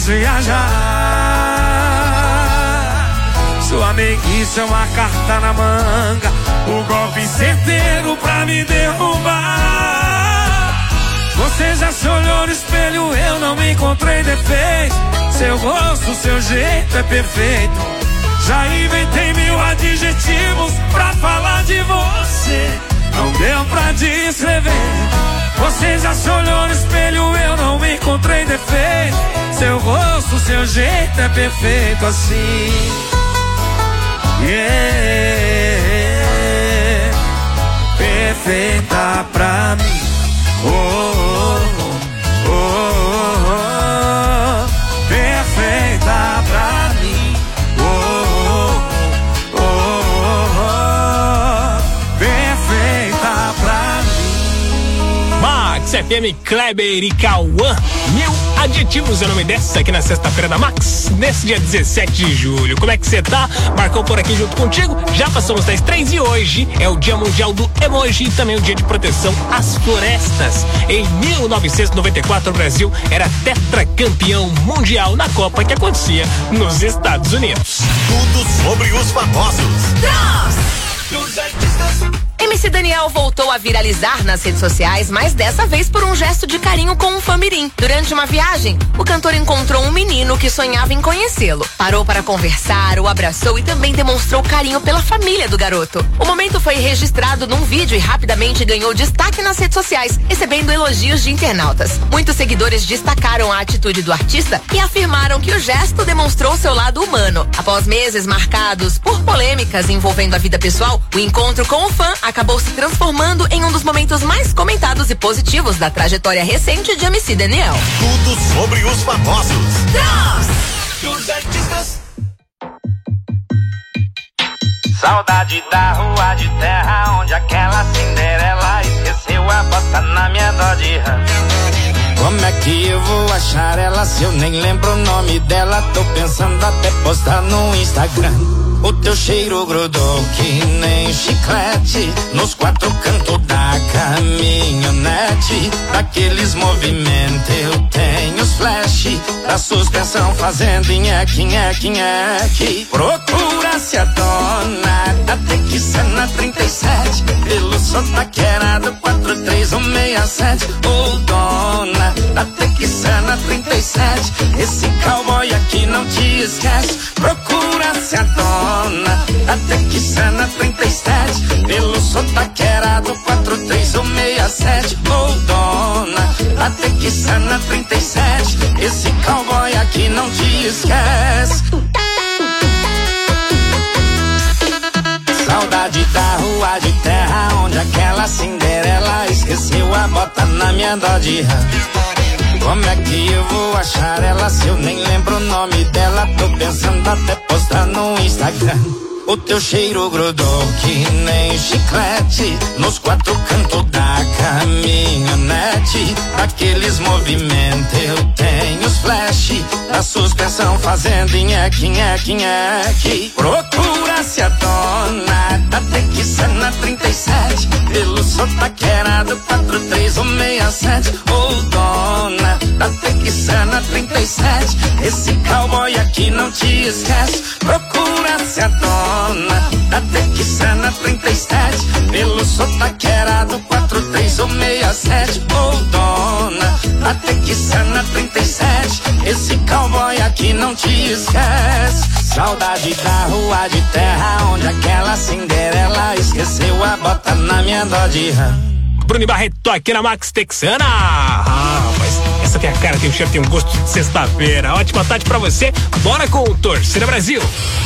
viajar. Sua meiguice é uma carta na manga, o golpe certeiro pra me derrubar. Você já se olhou no espelho, eu não encontrei defeito. Seu rosto, seu jeito é perfeito. Já inventei 1000 adjetivos pra falar de você, não deu pra descrever. Você já se olhou no espelho, eu não encontrei defeito. Seu rosto, seu jeito é perfeito assim. Yeah, perfeita pra mim. Oh, oh, oh, oh, oh. Perfeita pra mim. Oh, oh, oh, oh, oh. Perfeita pra mim. Max FM, Kleber e Cauã. 1000 adjetivos é o nome dessa aqui na sexta-feira da Max, nesse dia 17 de julho. Como é que você tá? Marcou por aqui junto contigo? Já passamos das 3 e hoje é o Dia Mundial do Emoji e também o Dia de Proteção às Florestas. Em 1994, o Brasil era tetracampeão mundial na Copa que acontecia nos Estados Unidos. Tudo sobre os famosos. Dos artistas. MC Daniel voltou a viralizar nas redes sociais, mas dessa vez por um gesto de carinho com um fã-mirim. Durante uma viagem, o cantor encontrou um menino que sonhava em conhecê-lo. Parou para conversar, o abraçou e também demonstrou carinho pela família do garoto. O momento foi registrado num vídeo e rapidamente ganhou destaque nas redes sociais, recebendo elogios de internautas. Muitos seguidores destacaram a atitude do artista e afirmaram que o gesto demonstrou seu lado humano. Após meses marcados por polêmicas envolvendo a vida pessoal, o encontro com o fã acabou se transformando em um dos momentos mais comentados e positivos da trajetória recente de MC Daniel. Tudo sobre os famosos. Dos artistas. Saudade da rua de terra, onde aquela Cinderela esqueceu a bota na minha Dodge Ram. Como é que eu vou achar ela se eu nem lembro o nome dela? Tô pensando até postar no Instagram. O teu cheiro grudou que nem chiclete nos 4 cantos da caminhonete. Daqueles movimentos eu tenho os flash da suspensão fazendo nheque, nheque, nheque. Procura-se a dona da Texana 37 pelo sotaqueirado 43167. Ô dona da Texana 37, esse cowboy aqui não te esquece. Procura-se a dona da Texana 37 pelo sotaqueirado 43167. Ô dona da Texana 37, esse cowboy aqui não te esquece. Saudade da rua de terra, onde aquela Cinderela esqueceu a bota na minha Dodge Ram. Como é que eu vou achar ela se eu nem lembro o nome dela? Tô pensando até postar no Instagram. O teu cheiro grudou que nem chiclete nos 4 cantos da caminhonete. Daqueles movimentos eu tenho os flash da suspensão fazendo nheque, nheque, nheque. Procura-se a dona da Texana 37 pelo sotaqueirado 43167. Ô dona da Texana 37, esse cowboy aqui não te esquece. Procura-se a dona da Texana 37 pelo sotaqueirado 43167. Ô dona da Texana 37, esse cowboy aqui não te esquece. Saudade da rua de terra, onde aquela Cinderela esqueceu a bota na minha Dodge Ram. Bruno Barreto aqui na Max Texana. Mas essa tem a cara, tem um cheiro, tem um gosto de sexta-feira. Ótima tarde pra você. Bora com o Torcida Brasil.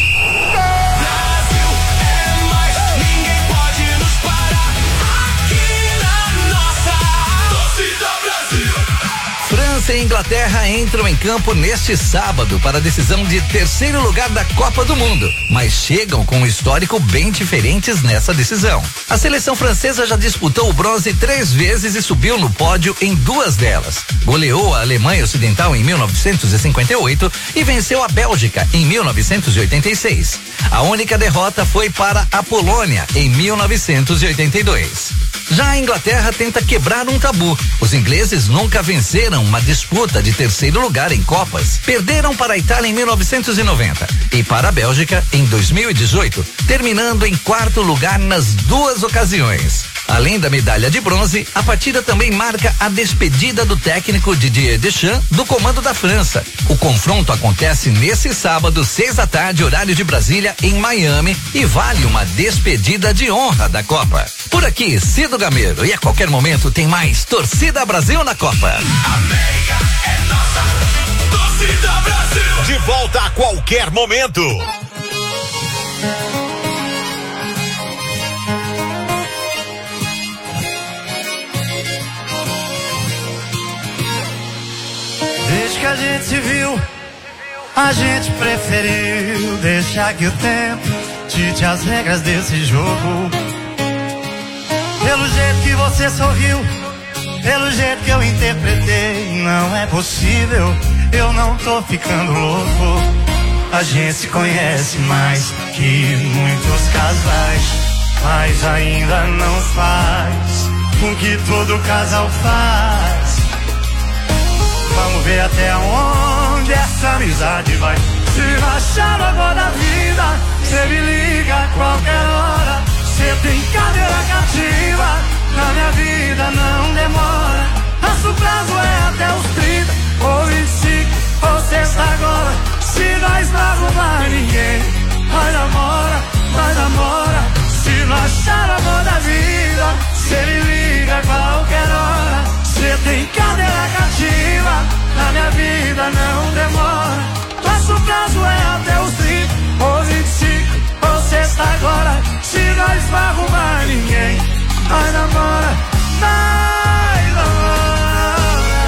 França e Inglaterra entram em campo neste sábado para a decisão de terceiro lugar da Copa do Mundo, mas chegam com um histórico bem diferentes nessa decisão. A seleção francesa já disputou o bronze 3 vezes e subiu no pódio em 2 delas. Goleou a Alemanha Ocidental em 1958 e venceu a Bélgica em 1986. A única derrota foi para a Polônia em 1982. Já a Inglaterra tenta quebrar um tabu. Os ingleses nunca venceram uma disputa de terceiro lugar em Copas. Perderam para a Itália em 1990 e para a Bélgica em 2018, terminando em quarto lugar nas duas ocasiões. Além da medalha de bronze, a partida também marca a despedida do técnico Didier Deschamps do comando da França. O confronto acontece nesse sábado, 6 da tarde, horário de Brasília, em Miami, e vale uma despedida de honra da Copa. Por aqui, Cido Gameiro, e a qualquer momento tem mais Torcida Brasil na Copa. América é nossa, Torcida Brasil. De volta a qualquer momento. Desde que a gente se viu, a gente preferiu deixar que o tempo dite as regras desse jogo. Pelo jeito que você sorriu, pelo jeito que eu interpretei, não é possível, eu não tô ficando louco. A gente se conhece mais que muitos casais, mas ainda não faz o que todo casal faz. Vamos ver até onde essa amizade vai. Se rachar no agora da vida, cê me liga a qualquer hora. Cê tem cadeira cativa, na minha vida não demora. Nosso prazo é até os 30 ou 25 ou sexta agora. Se nós não arrumar ninguém, vai namora, vai namora. Se não achar o amor da vida, cê me liga a qualquer hora. Cê tem cadeira cativa, na minha vida não demora. Nosso prazo é até os 30 ou 25 ou sexta agora. Se nós não arrumar ninguém, vai namora, vai namora.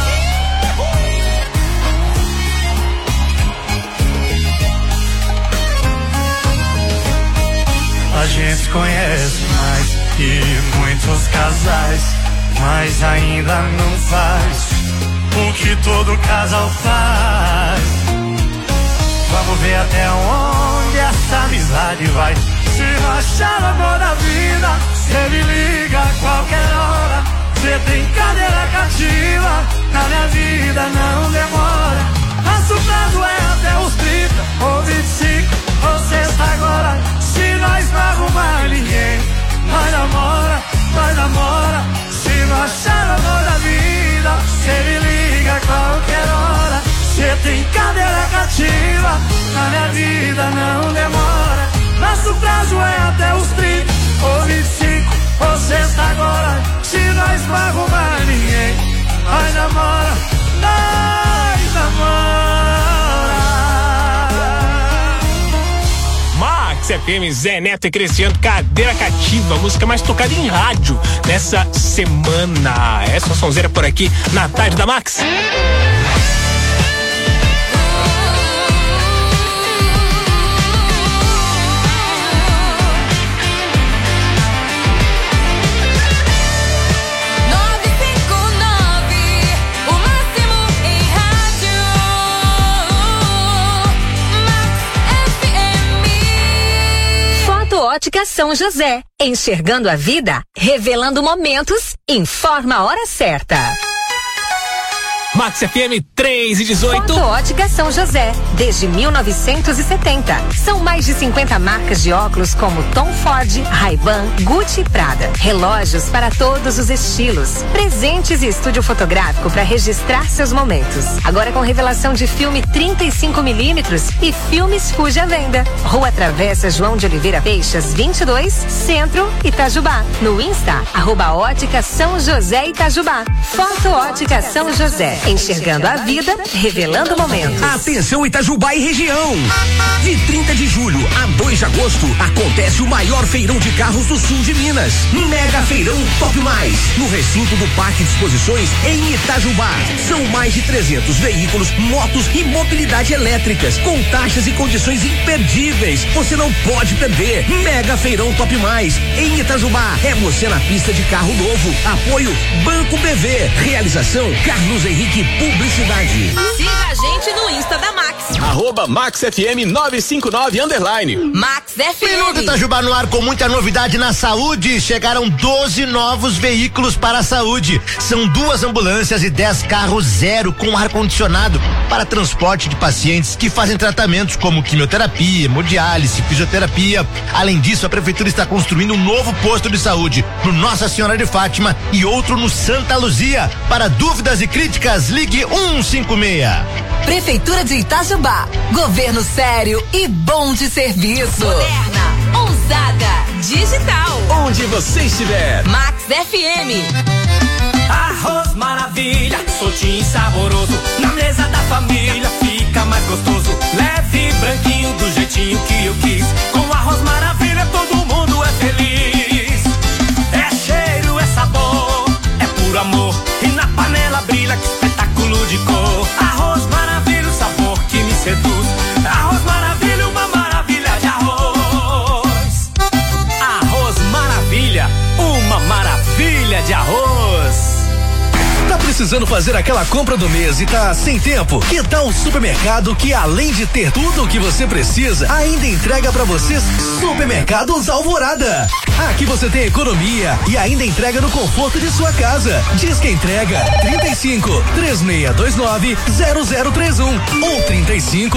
A gente conhece mais que muitos casais, mas ainda não faz o que todo casal faz. Vamos ver até onde essa amizade vai. Se rachar o amor da vida, cê me liga a qualquer hora. Cê tem cadeira cativa, na minha vida não demora. Nosso prazo é até os 30 ou 25 ou sexta agora. Se nós não arrumar ninguém, vai namora, vai namora. Se não achar o amor da vida, cê me liga a qualquer hora. Cê tem cadeira cativa, na minha vida não demora. Nosso prazo é até os 30 ou 25 ou sexta agora. Se nós não arrumar ninguém, nós namora, nós namora. Max FM, Zé Neto e Cristiano, Cadeira Cativa, música mais tocada em rádio nessa semana. Essa sonzeira por aqui na tarde da Max. Ótica São José, enxergando a vida, revelando momentos, informa a hora certa. Max FM 3:18. Foto Ótica São José, desde 1970. São mais de 50 marcas de óculos como Tom Ford, Ray-Ban, Gucci e Prada. Relógios para todos os estilos. Presentes e estúdio fotográfico para registrar seus momentos. Agora com revelação de filme 35mm e filmes Fuji à venda. Rua Travessa João de Oliveira Peixas, 22, Centro, Itajubá. No Insta, @Ótica São José Itajubá. Foto Ótica São José. Enxergando a vida, revelando momentos. Atenção Itajubá e região. De 30 de julho a 2 de agosto acontece o maior feirão de carros do sul de Minas. Mega Feirão Top Mais, no recinto do Parque de Exposições em Itajubá. São mais de 300 veículos, motos e mobilidade elétricas, com taxas e condições imperdíveis. Você não pode perder. Mega Feirão Top Mais em Itajubá. É você na pista de carro novo. Apoio Banco BV. Realização Carlos Henrique Publicidade. Siga a gente no Insta da Max. @MaxFM959_. Max FM. Minuto Itajubá no ar com muita novidade na saúde. Chegaram 12 novos veículos para a saúde. São 2 ambulâncias e 10 carros zero com ar-condicionado para transporte de pacientes que fazem tratamentos como quimioterapia, hemodiálise, fisioterapia. Além disso, a prefeitura está construindo um novo posto de saúde no Nossa Senhora de Fátima e outro no Santa Luzia. Para dúvidas e críticas, ligue 156. Prefeitura de Itajubá. Governo sério e bom de serviço. Moderna, ousada, digital. Onde você estiver. Max FM. Arroz maravilha, soltinho e saboroso. Na mesa da família fica mais gostoso. Leve, branquinho, do jeitinho que eu quis. Com arroz maravilha todo mundo é feliz. É cheiro, é sabor, é puro amor. E na panela brilha, que espetáculo de cor. Arroz maravilha, o sabor que me seduz. Arroz maravilha, uma maravilha de arroz. Arroz maravilha, uma maravilha de arroz. Tá precisando fazer aquela compra do mês e tá sem tempo? Que tal um supermercado que, além de ter tudo o que você precisa, ainda entrega pra vocês? Supermercados Alvorada. Aqui você tem economia e ainda entrega no conforto de sua casa. Diz que entrega 35 3629 0031 ou 35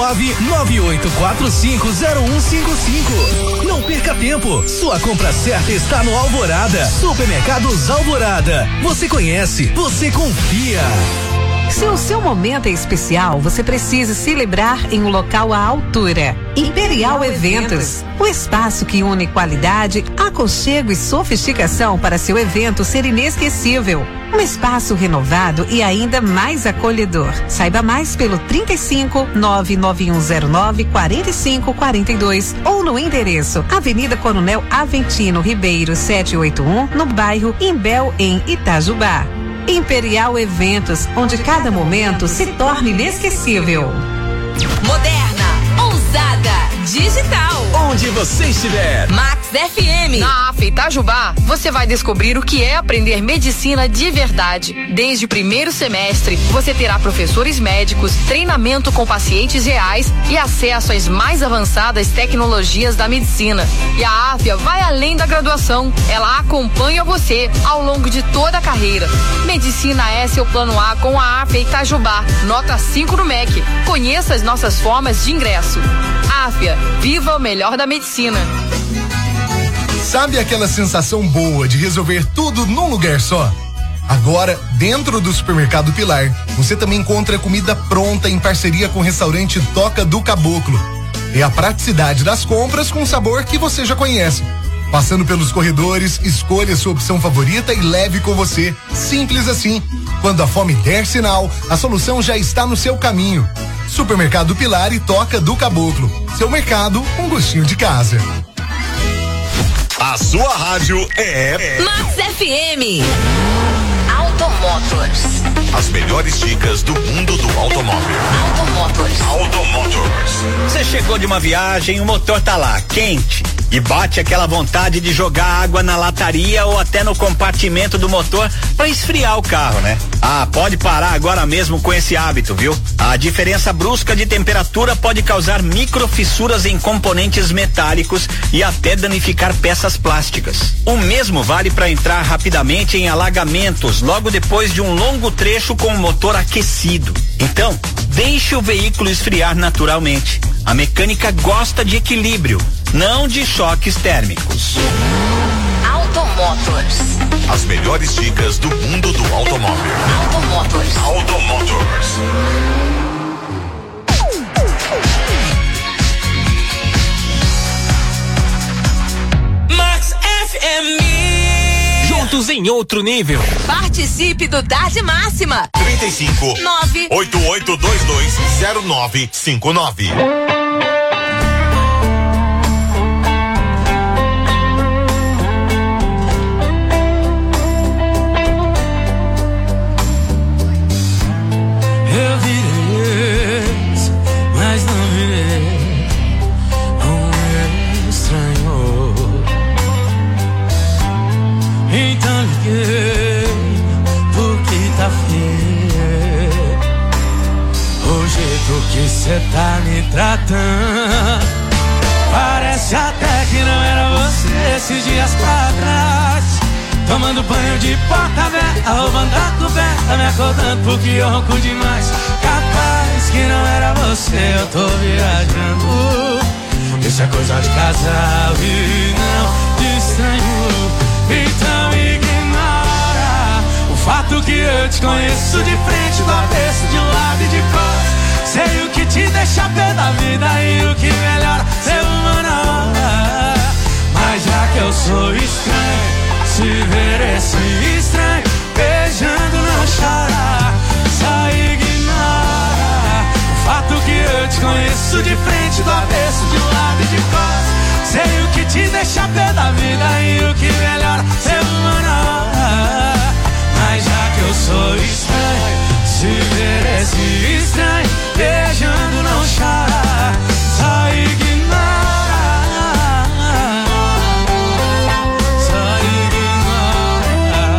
99845 0155. Não perca tempo. Sua compra certa está no Alvorada. Supermercados Alvorada. Você conhece, você confia. Se o seu momento é especial, você precisa celebrar em um local à altura. Imperial Eventos, o espaço que une qualidade, aconchego e sofisticação para seu evento ser inesquecível. Um espaço renovado e ainda mais acolhedor. Saiba mais pelo 35 99109 4542 ou no endereço Avenida Coronel Aventino Ribeiro 781, no bairro Imbel, em Itajubá. Imperial Eventos, onde cada momento se torna inesquecível. Moderna, ousada, digital. Onde você estiver. Max FM. Na AF Itajubá, você vai descobrir o que é aprender medicina de verdade. Desde o primeiro semestre, você terá professores médicos, treinamento com pacientes reais e acesso às mais avançadas tecnologias da medicina. E a AFIA vai além da graduação. Ela acompanha você ao longo de toda a carreira. Medicina é seu plano A com a AFIA Itajubá. Nota 5 no MEC. Conheça as nossas formas de ingresso. AFIA, viva o melhor da medicina. Sabe aquela sensação boa de resolver tudo num lugar só? Agora, dentro do Supermercado Pilar, você também encontra comida pronta em parceria com o restaurante Toca do Caboclo. É a praticidade das compras com sabor que você já conhece. Passando pelos corredores, escolha sua opção favorita e leve com você. Simples assim. Quando a fome der sinal, a solução já está no seu caminho. Supermercado Pilar e Toca do Caboclo. Seu mercado, um gostinho de casa. A sua rádio é Max FM. Automotors. As melhores dicas do mundo do automóvel. Automotors. Você chegou de uma viagem, o motor tá lá, quente, e bate aquela vontade de jogar água na lataria ou até no compartimento do motor para esfriar o carro, né? Ah, pode parar agora mesmo com esse hábito, viu? A diferença brusca de temperatura pode causar microfissuras em componentes metálicos e até danificar peças plásticas. O mesmo vale para entrar rapidamente em alagamentos logo depois de um longo trecho com o motor aquecido. Então, deixe o veículo esfriar naturalmente. A mecânica gosta de equilíbrio, não de choques térmicos. Automotors. As melhores dicas do mundo do automóvel. Automotors. Max FM. Juntos em outro nível. Participe do Tarde Máxima. 35 988220959. Eu virei, mas não virei um estranho. Então liguei, porque tá feio o jeito que cê tá me tratando. Parece até que não era você esses dias pra trás. Tomando banho de porta aberta, roubando a coberta, me acordando porque eu ronco demais. Capaz que não era você, eu tô viajando. Isso é coisa de casal e não de estranho. Então ignora o fato que eu te conheço de frente, do avesso, de um lado e de fora. Sei o que te deixa pé da vida e o que melhora ser uma na hora. Mas já que eu sou estranho, se ver esse estranho beijando não chora. Só ignora o fato que eu te conheço de frente, do avesso, de um lado e de fora. Sei o que te deixa pé da vida e o que melhora ser uma na hora. Mas já que eu sou estranho, se ver esse estranho beijando não chora. Só ignora, só ignora.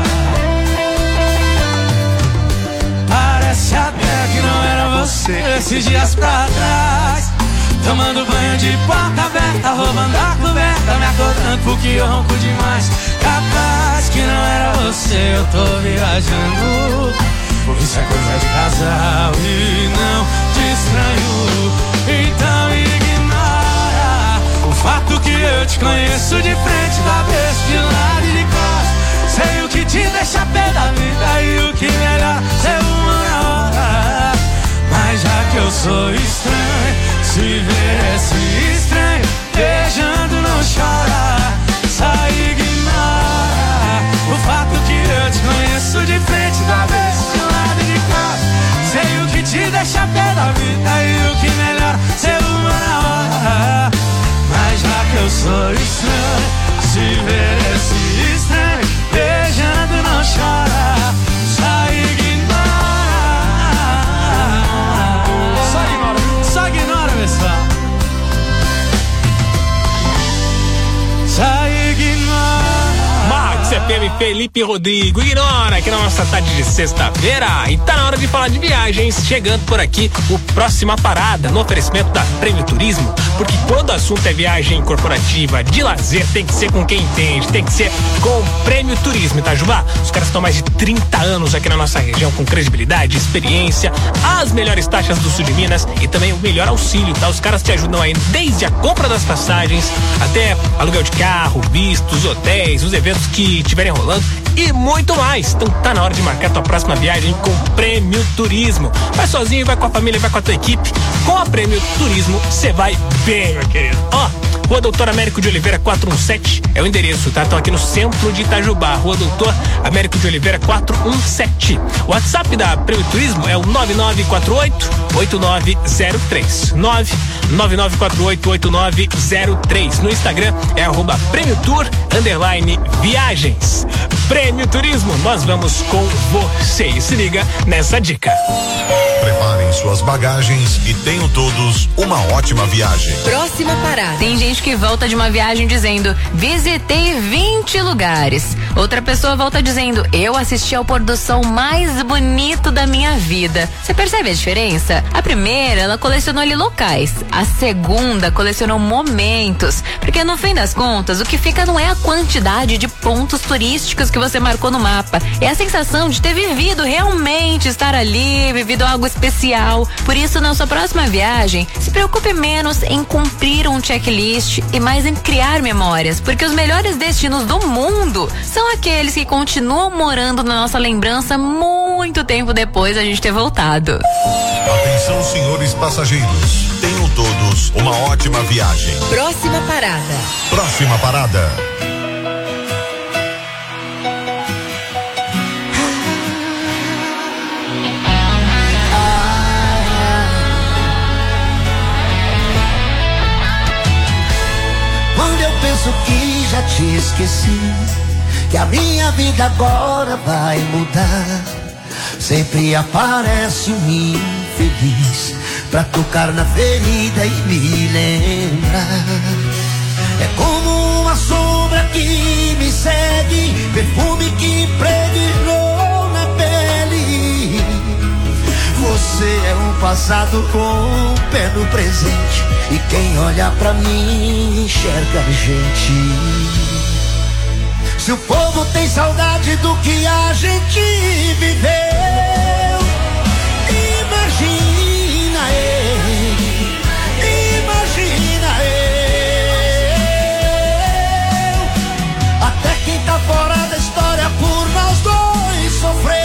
Parece até que não era você esses dias pra trás. Tomando banho de porta aberta, roubando a coberta, me acordando porque eu ronco demais. Capaz que não era você, eu tô viajando. Isso é coisa de casal e não de estranho. Então ignora o fato que eu te conheço de frente, do avesso, de lado e de costas. Sei o que te deixa pé da vida e o que melhor ser uma na hora. Mas já que eu sou estranho, se ver esse estranho beijando não chora. Só ignora o fato que eu te conheço de frente, do avesso, de lado e de costas. Sei o que te deixa pé da vida e o que melhor ser uma na hora. Mas já que eu sou estranho, se ver esse estranho beijando não chora. Só ignora, só ignora, pessoal. Só ignora. Max FM, Felipe Rodrigo, ignora aqui na nossa tarde de sexta-feira. E tá na hora de falar de viagens. Chegando por aqui o Próxima Parada, no oferecimento da Prêmio Turismo. Porque quando o assunto é viagem corporativa, de lazer, tem que ser com quem entende, tem que ser com o Prêmio Turismo, Itajubá. Os caras estão mais de 30 anos aqui na nossa região, com credibilidade, experiência, as melhores taxas do sul de Minas e também o melhor auxílio, tá? Os caras te ajudam aí desde a compra das passagens até aluguel de carro, vistos, hotéis, os eventos que estiverem rolando e muito mais. Então tá na hora de marcar tua próxima viagem com o Prêmio Turismo. Vai sozinho, vai com a família, vai com a tua equipe. Com a Prêmio Turismo, você vai bem, meu querido. Ó, Rua Doutor Américo de Oliveira 417 é o endereço, tá? Estão aqui no centro de Itajubá. Rua Doutor Américo de Oliveira 417. O WhatsApp da Prêmio Turismo é o 9948-8903. 99948-8903. No Instagram é @PrêmioTour_Viagens. Prêmio Turismo, nós vamos com você. Se liga nessa dica. Preparem suas bagagens e tenham todos uma ótima viagem. Próxima parada. Tem gente que volta de uma viagem dizendo: visitei 20 lugares. Outra pessoa volta dizendo: eu assisti ao pôr do sol mais bonito da minha vida. Você percebe a diferença? A primeira, ela colecionou ali locais. A segunda, colecionou momentos. Porque no fim das contas, o que fica não é a quantidade de pontos turísticos que você marcou no mapa. É a sensação de ter vivido realmente, estar ali, vivido algo especial. Por isso, na sua próxima viagem, se preocupe menos em cumprir um checklist e mais em criar memórias, porque os melhores destinos do mundo são aqueles que continuam morando na nossa lembrança muito tempo depois da gente ter voltado. Atenção, senhores passageiros, tenham todos uma ótima viagem. Próxima parada. Próxima parada. Quando eu penso que já te esqueci, que a minha vida agora vai mudar, sempre aparece um infeliz pra tocar na ferida e me lembrar. É como uma sombra que me segue, perfume que impregnou na pele. Você Você é um passado com um pé no presente, e quem olha pra mim enxerga a gente. Se o povo tem saudade do que a gente viveu, imagina eu. Até quem tá fora da história por nós dois sofreu.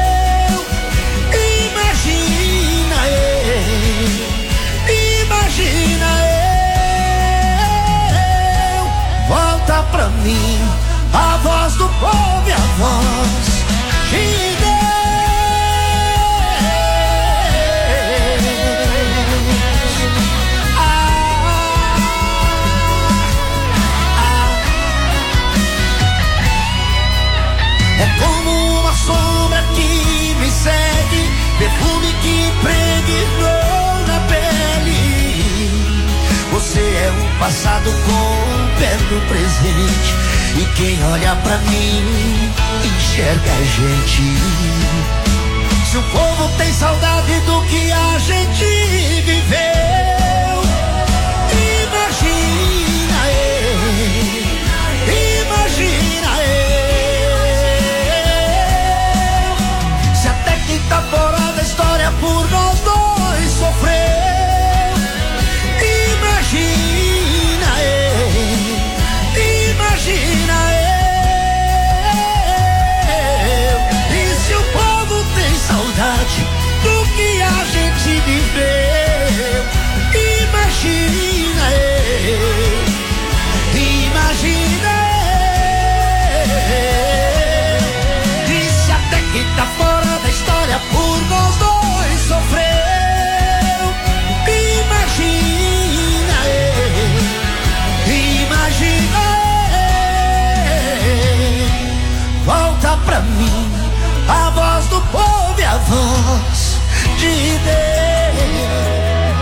Volta pra mim a voz do povo e a voz de Deus. É como uma sombra que me segue, perfume que impregnou na pele. Você é um passado com um pé no presente, e quem olha pra mim enxerga a gente. Se o povo tem saudade do que a gente viveu, imagina eu. Se até quem tá fora da história por nós dois sofreu. Imagina eu. E se o povo tem saudade do que a gente viveu, imagina eu. Imagina eu. E se até quem tá fora da história por nós dois sofreu, imagina eu. Imagina. Volta pra mim a voz do povo e a voz de Deus.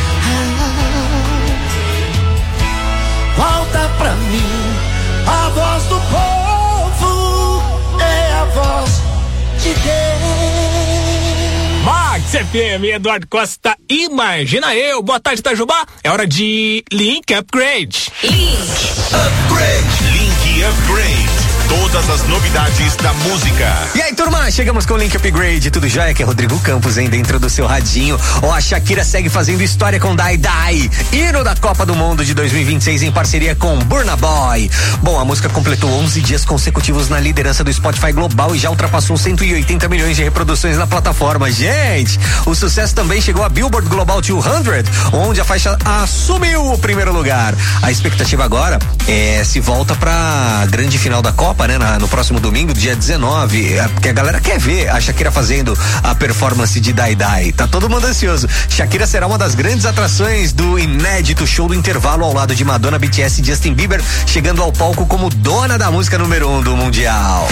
Volta pra mim a voz do povo, é a voz de Deus. Max FM, Eduardo Costa, imagina eu. Boa tarde, Itajubá. É hora de Link Upgrade. Link Upgrade. Todas as novidades da música. E aí, turma, chegamos com o Link Upgrade. Tudo jóia? Que é Rodrigo Campos, hein? Dentro do seu radinho. A Shakira segue fazendo história com Die Die, hino da Copa do Mundo de 2026 em parceria com Burna Boy. Bom, a música completou 11 dias consecutivos na liderança do Spotify Global e já ultrapassou 180 milhões de reproduções na plataforma. Gente, o sucesso também chegou a Billboard Global 200, onde a faixa assumiu o primeiro lugar. A expectativa agora é se volta pra grande final da Copa, né? No próximo domingo, dia 19, porque a galera quer ver a Shakira fazendo a performance de Die Die. Tá todo mundo ansioso. Shakira será uma das grandes atrações do inédito show do intervalo ao lado de Madonna, BTS e Justin Bieber, chegando ao palco como dona da música número 1 do mundial.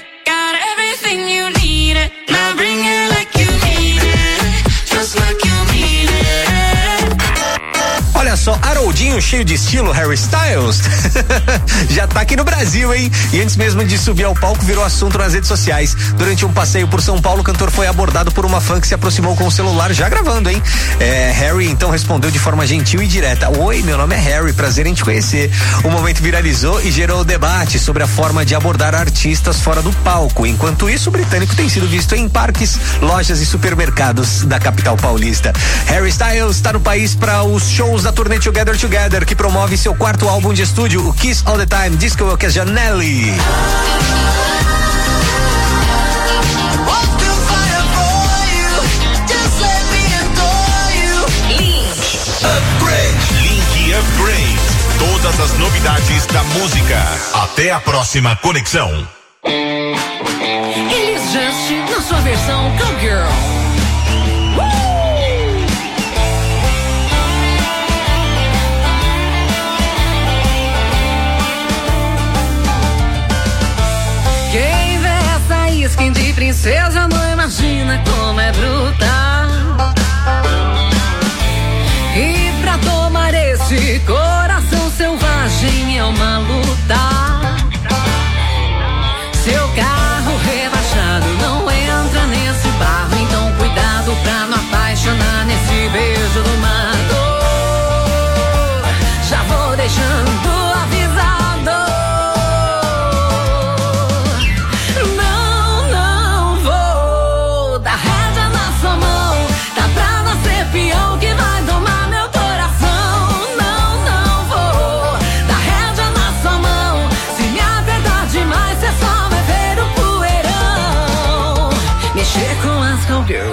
Olha só, Haroldinho cheio de estilo, Harry Styles, já tá aqui no Brasil, hein? E antes mesmo de subir ao palco, virou assunto nas redes sociais. Durante um passeio por São Paulo, o cantor foi abordado por uma fã que se aproximou com o celular, já gravando, hein? Harry então respondeu de forma gentil e direta: oi, meu nome é Harry, prazer em te conhecer. O momento viralizou e gerou debate sobre a forma de abordar artistas fora do palco. Enquanto isso, o britânico tem sido visto em parques, lojas e supermercados da capital paulista. Harry Styles está no país para os shows da turnê Together, que promove seu quarto álbum de estúdio, o Kiss All The Time Disco Occasionally. Link Upgrade. Todas as novidades da música. Até a próxima conexão. Elis Just na sua versão Cowgirl. Quem vê essa skin de princesa não imagina como é brutal. E pra tomar esse coração selvagem é uma luta. Seu carro rebaixado não entra nesse barro, então cuidado pra não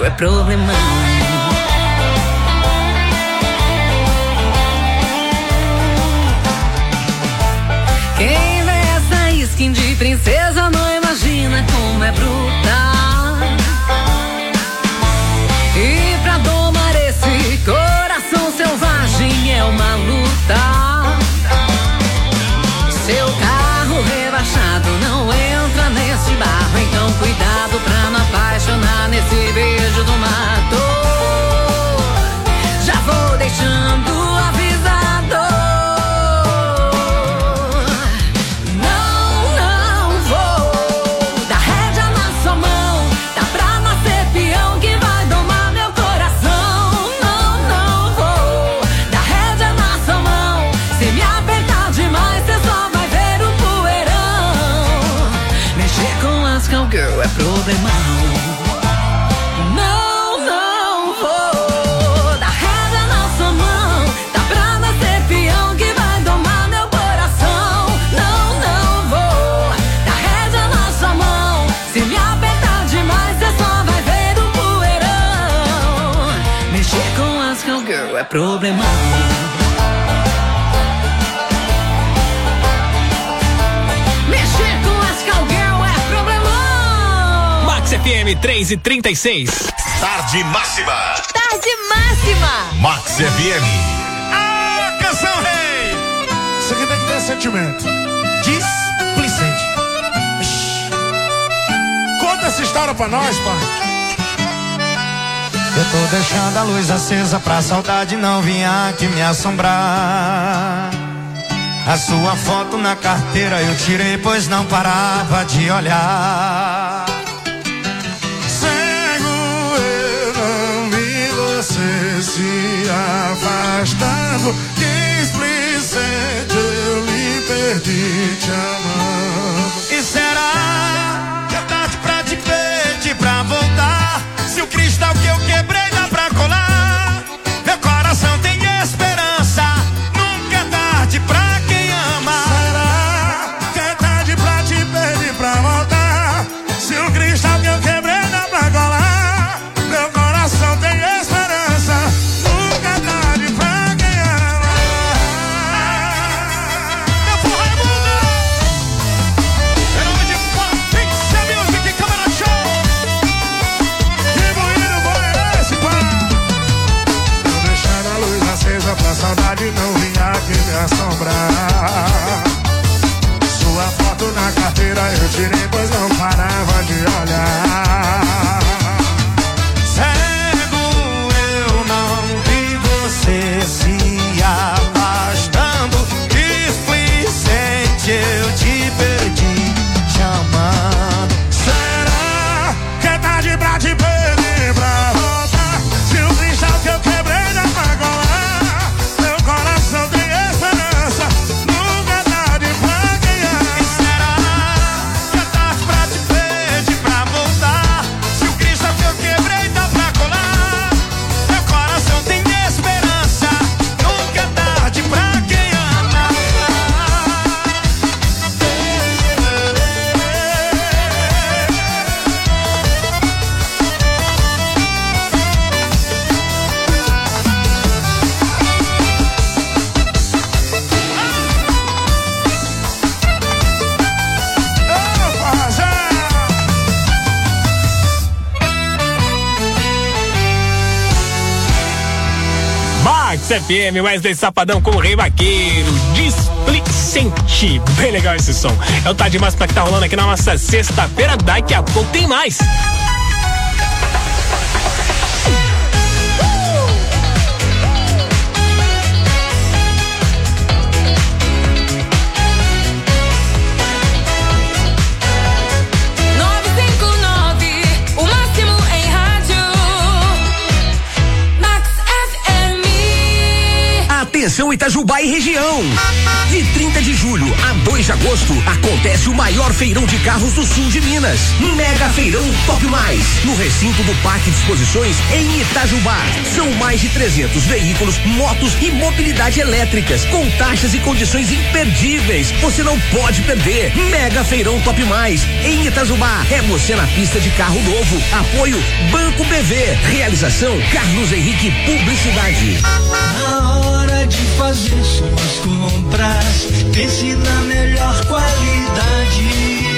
girl é problemão. Quem vê essa skin de princesa não imagina como é brutal. E pra domar esse coração selvagem é uma luta. Seu carro rebaixado não entra nesse barro, então cuidado pra não apaixonar nesse beijo do mato. Já vou deixando avisado. Não vou dar rédea na sua mão. Dá pra nascer peão que vai domar meu coração. Não vou dar rédea na sua mão. Se me apertar demais, cê só vai ver o poeirão. Mexer com as cowgirl é problemão. Não vou dar rédea na sua mão. Dá pra nascer peão que vai domar meu coração. Não vou dar rédea na sua mão. Se me apertar demais, cê só vai ver o poeirão. Mexer com as cowgirl é problemão. Mexer com as cowgirl é problemão. Max FM 3:36. Tarde máxima. Tarde máxima. Max FM. Ah, canção rei. Isso aqui tem que ter sentimento. Displicente. Conta essa história pra nós, pai. Eu tô deixando a luz acesa pra saudade não vir aqui me assombrar. A sua foto na carteira eu tirei, pois não parava de olhar. Cego eu não vi você se afastando. Displicente eu me perdi te amando. E será que é tarde pra te pedir pra voltar? Se o cristal que eu quebrei dá pra colar, meu coração tem esperança. Nunca é tarde pra quem ama. Será que é tarde pra te pedir pra voltar? Se o cristal que eu quebrei dá pra colar, meu coração tem esperança. Nunca é tarde pra quem ama. Meu porra é mundo. Em nome de Pixel Music, Câmara Show. Pra saudade não vinha aqui me assombrar. Sua foto na carteira eu tirei, pois não parava de olhar. Cego eu não vi você se afastando. Displicente eu te perdi te amando. Será que é tarde pra te pedir pra voltar? Se o cristal que eu quebrei dá pra colar, coração tem esperança, nunca é tarde pra quem ama. E será que é tarde pra te pedir pra voltar? Se o cristal que eu quebrei dá pra colar, meu coração tem esperança, nunca é tarde pra quem ama. Max FM, Wesley Safadão com o Rei Vaqueiro, Displicente. Bem legal esse som. É o Tá Demais pra que tá rolando aqui na nossa sexta-feira. Daqui a pouco tem mais. Atenção Itajubá e região. De 30 de julho a 2 de agosto acontece o maior feirão de carros do sul de Minas. Mega Feirão Top Mais, no recinto do Parque de Exposições em Itajubá. São mais de 300 veículos, motos e mobilidade elétricas com taxas e condições imperdíveis. Você não pode perder. Mega Feirão Top Mais em Itajubá. É você na pista de carro novo. Apoio Banco BV. Realização Carlos Henrique Publicidade. Na hora de fazer suas compras, pense na melhor qualidade.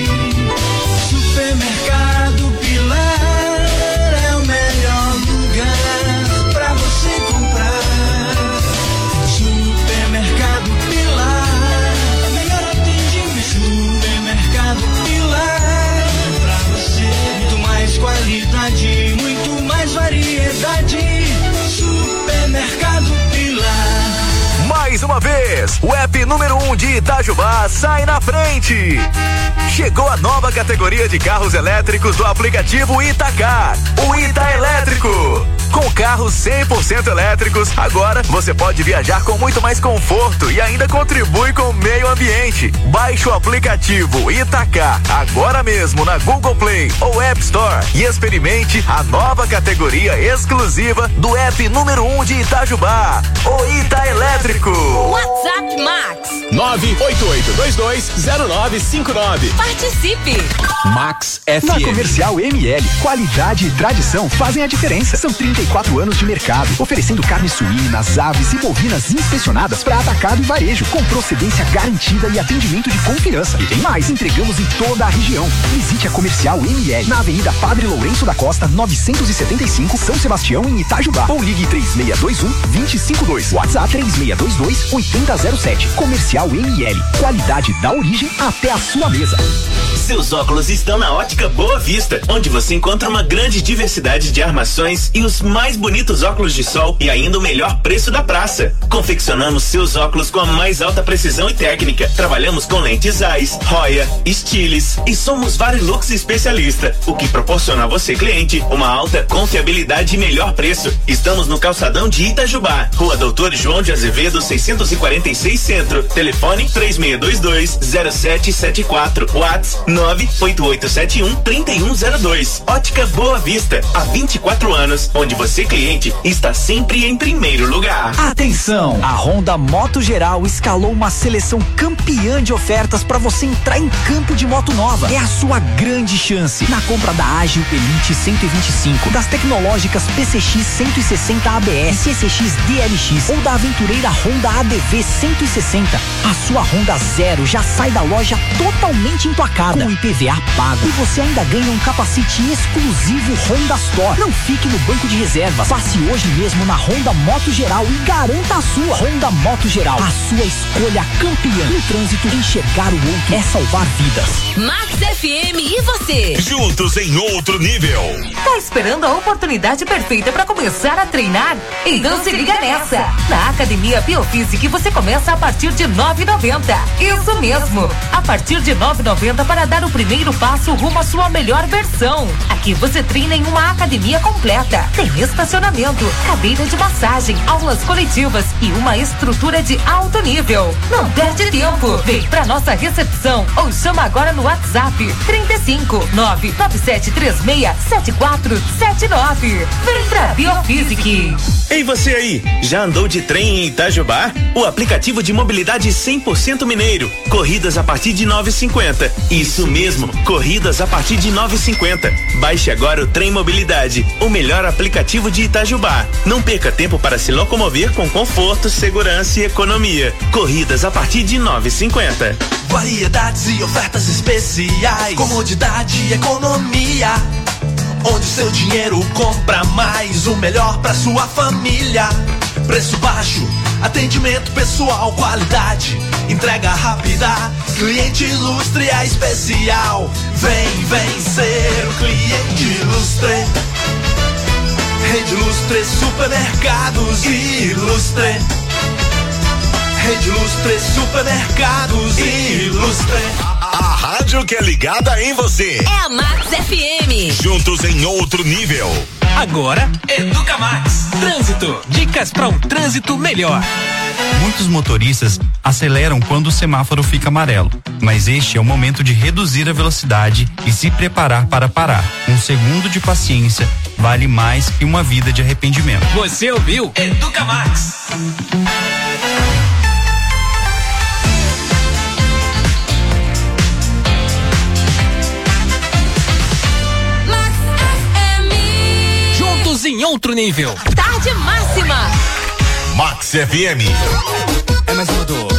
Supermercado Pilar é o melhor lugar pra você comprar. Supermercado Pilar, melhor atendimento. Supermercado Pilar, pra você muito mais qualidade, muito mais variedade. Supermercado Pilar. Mais uma vez, o app número 1 de Itajubá sai na frente. Chegou a nova categoria de carros elétricos do aplicativo Itacar, o Ita Elétrico. Com carros 100% elétricos, agora você pode viajar com muito mais conforto e ainda contribui com o meio ambiente. Baixe o aplicativo Itacar agora mesmo na Google Play ou App Store e experimente a nova categoria exclusiva do app número 1 de Itajubá, o Ita Elétrico. WhatsApp Max 988220959. Participe. Max FM. Na Comercial ML, qualidade e tradição fazem a diferença. São 34 anos de mercado, oferecendo carnes suínas, aves e bovinas inspecionadas para atacado e varejo, com procedência garantida e atendimento de confiança. E tem mais, entregamos em toda a região. Visite a Comercial ML, na Avenida Padre Lourenço da Costa, 975, São Sebastião, em Itajubá. Ou ligue 3621-252. WhatsApp 3622-8007. Comercial ML, qualidade da origem até a sua mesa. Seus óculos estão na Ótica Boa Vista, onde você encontra uma grande diversidade de armações e os mais bonitos óculos de sol e ainda o melhor preço da praça. Confeccionamos seus óculos com a mais alta precisão e técnica. Trabalhamos com lentes Zeiss, Roya, Stiles e somos Varilux especialista, o que proporciona a você, cliente, uma alta confiabilidade e melhor preço. Estamos no calçadão de Itajubá, Rua Doutor João de Azevedo, 646 Centro. Telefone 3622-0774. WhatsApp 98871-3102. Ótica Boa Vista, há 24 anos, onde você, cliente, está sempre em primeiro lugar. Atenção! A Honda Moto Geral escalou uma seleção campeã de ofertas para você entrar em campo de moto nova. É a sua grande chance. Na compra da Ágil Elite 125, das tecnológicas PCX 160 ABS, CCX DLX ou da aventureira Honda ADV 160, a sua Honda Zero já sai da loja totalmente emplacada, com IPVA pago, e você ainda ganha um capacete exclusivo Honda Store. Não fique no banco de reservas. Passe hoje mesmo na Honda Moto Geral e garanta a sua. Honda Moto Geral, a sua escolha campeã. No trânsito, enxergar o outro é salvar vidas. Max FM e você? Juntos em outro nível. Tá esperando a oportunidade perfeita para começar a treinar? Então se liga nessa. Na Academia Biofísica você começa a partir de R$ 9,90. Isso mesmo, a partir de R$ 9,90 para dar o primeiro passo rumo à sua melhor versão. Aqui você treina em uma academia completa. Tem estacionamento, cadeira de massagem, aulas coletivas e uma estrutura de alto nível. Não perde tempo. Vem pra nossa recepção ou chama agora no WhatsApp 35 99736 7479. Vem pra Biofísica. Ei, você aí, já andou de trem em Itajubá? O aplicativo de mobilidade 100% mineiro. Corridas a partir de 9,50. Isso mesmo, corridas a partir de 9,50. Baixe agora o Trem Mobilidade, o melhor aplicativo de Itajubá. Não perca tempo para se locomover com conforto, segurança e economia. Corridas a partir de 9,50. Variedades e ofertas especiais, comodidade e economia. Onde seu dinheiro compra mais, o melhor pra sua família. Preço baixo, atendimento pessoal, qualidade, entrega rápida, cliente ilustre é especial. Vem ser o cliente ilustre. Rede Ilustre Supermercados Ilustre. Rede Ilustre Supermercados Ilustre. A rádio que é ligada em você. É a Max FM. Juntos em outro nível. Agora, Educa Max. Trânsito. Dicas para um trânsito melhor. Muitos motoristas aceleram quando o semáforo fica amarelo, mas este é o momento de reduzir a velocidade e se preparar para parar. Um segundo de paciência vale mais que uma vida de arrependimento. Você ouviu? Educa Max. Juntos em outro nível. Tarde máxima. Max FM. É mais uma do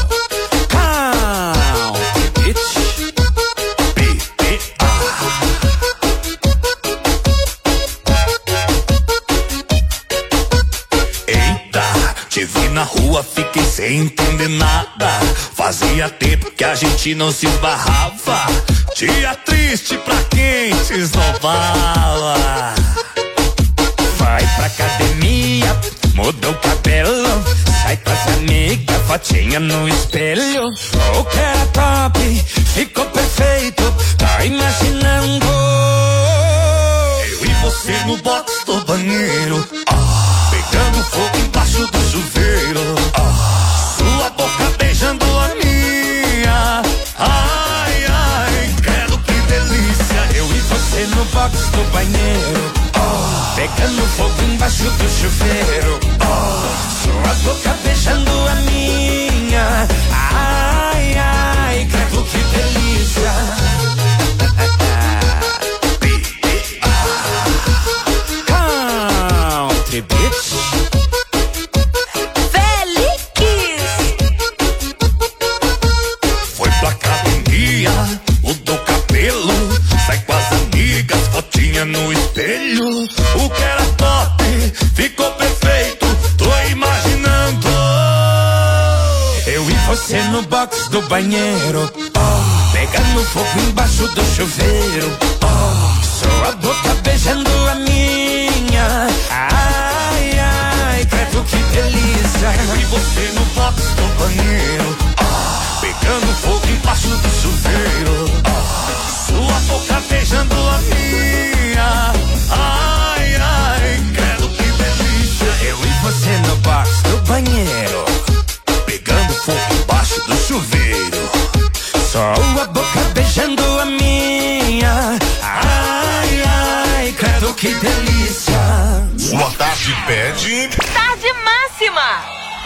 Te vi na rua, fiquei sem entender nada. Fazia tempo que a gente não se esbarrava. Dia triste pra quem se esnobava. Vai pra academia, muda o cabelo. Sai com as amigas, fotinha no espelho. O que era top, ficou perfeito. Tá imaginando eu e você no box do banheiro. Pegando fogo embaixo do chuveiro. Sua boca beijando a minha. Ai, ai, credo que delícia. Eu e você no box do banheiro. Pegando fogo embaixo do chuveiro. Sua boca beijando a minha. Ai, ai, credo que delícia. Country bitch. Foi pra academia, mudou o cabelo. Sai com as amigas, fotinha no espelho. O que era top, ficou perfeito. Tô imaginando eu e você no box do banheiro. Pegando fogo embaixo do chuveiro. Sua boca beijando a minha. Ai, ai, credo que delícia. Eu e você no box do banheiro. Pegando fogo embaixo do chuveiro. Sua boca beijando a minha. Ai, ai, credo que delícia. Eu e você no box do banheiro. Pegando fogo embaixo do chuveiro. Sua boca beijando a minha. Ai, ai, credo que delícia. Sua tarde pede. Tarde máxima.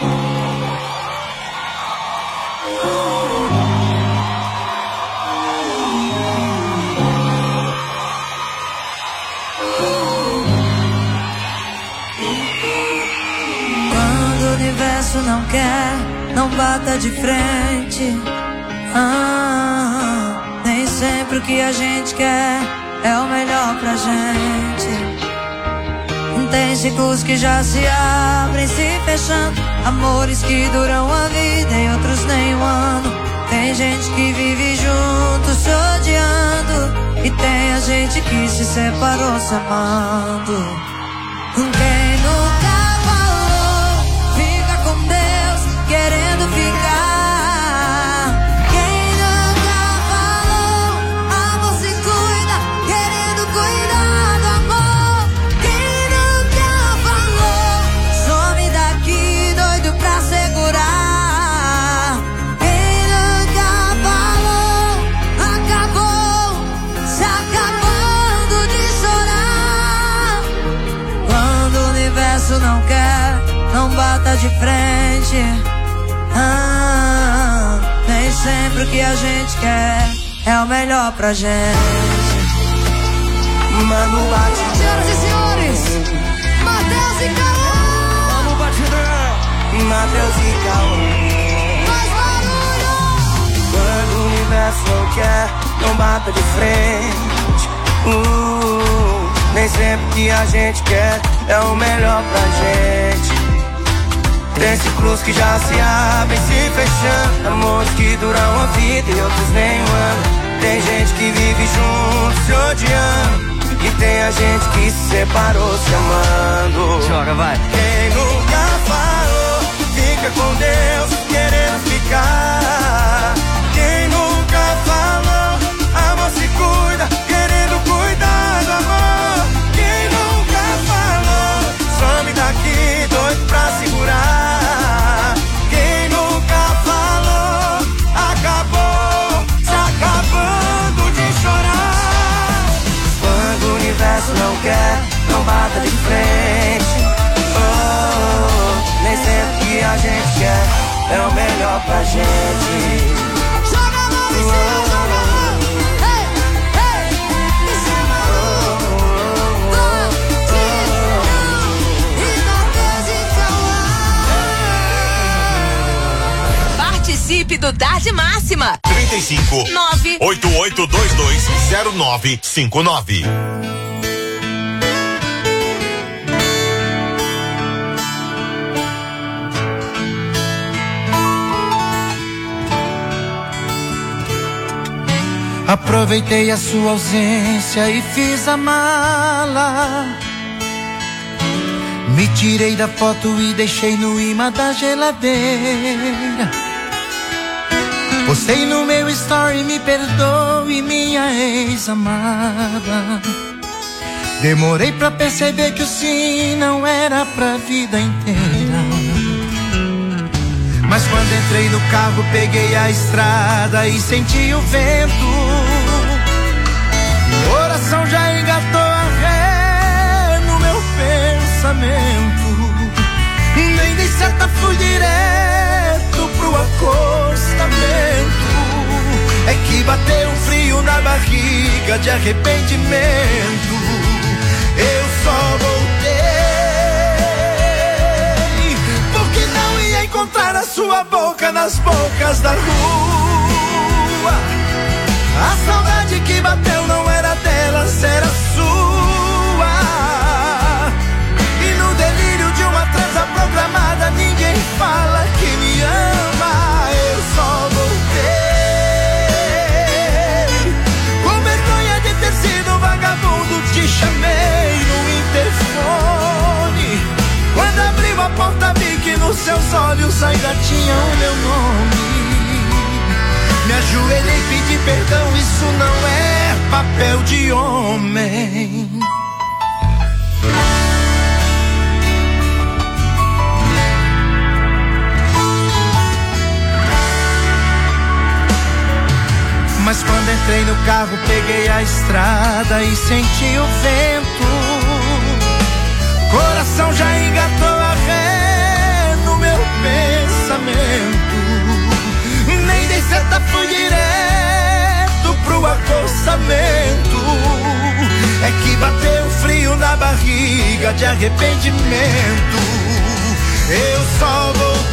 Quando o universo não quer, não bata de frente. Nem sempre o que a gente quer é o melhor pra gente. Tem ciclos que já se abrem, se fechando. Amores que duram a vida e outros nem um ano. Tem gente que vive junto, se odiando. E tem a gente que se separou se amando. Quem nunca falou, fica com Deus, querendo ficar. Não quer, não bata de frente. Nem sempre o que a gente quer é o melhor pra gente. Mano Batidão. Senhoras e senhores, Matheus e Cauã. Mano Batidão. Matheus e Cauã. Mais barulho. Quando o universo não quer, não bata de frente. Nem sempre o que a gente quer é o melhor pra gente. Tem ciclos que já se abrem, se fechando. Amores que duram a vida e outros nem um ano. Tem gente que vive junto, se odiando. E tem a gente que se separou se amando. Joga, vai. Quem nunca falou, fica com Deus, querendo ficar. Quem nunca falou, amor se cuida, querendo cuidar do amor. Quem nunca falou, some daqui, doido pra segurar. Quem gente quer é o melhor pra gente. Joga a mão em cima, joga a mão. Hey, hey, em cima. Participe do Tarde Máxima. 35 9 88220959. Aproveitei a sua ausência e fiz a mala. Me tirei da foto e deixei no imã da geladeira. Postei no meu story, me perdoe, minha ex-amada. Demorei pra perceber que o sim não era pra vida inteira. Mas quando entrei no carro, peguei a estrada e senti o vento. O coração já engatou a ré no meu pensamento. Nem dei seta, fui direto pro acostamento. É que bateu um frio na barriga de arrependimento. Eu só voltei porque não ia encontrar a sua boca nas bocas da rua. A saudade que bateu não era delas, era sua. E no delírio de uma transa programada, ninguém fala que me ama. Eu só voltei com vergonha de ter sido vagabundo. Te chamei no interfone. Quando abriu a porta vi que nos seus olhos ainda tinha o meu nome. Me ajoelhei e pedi perdão, isso não é papel de homem. Mas quando entrei no carro, peguei a estrada e senti o vento. Coração já engatou a ré no meu pensamento. Nem dei seta, fui direto pro acostamento. É que bateu frio na barriga de arrependimento. Eu só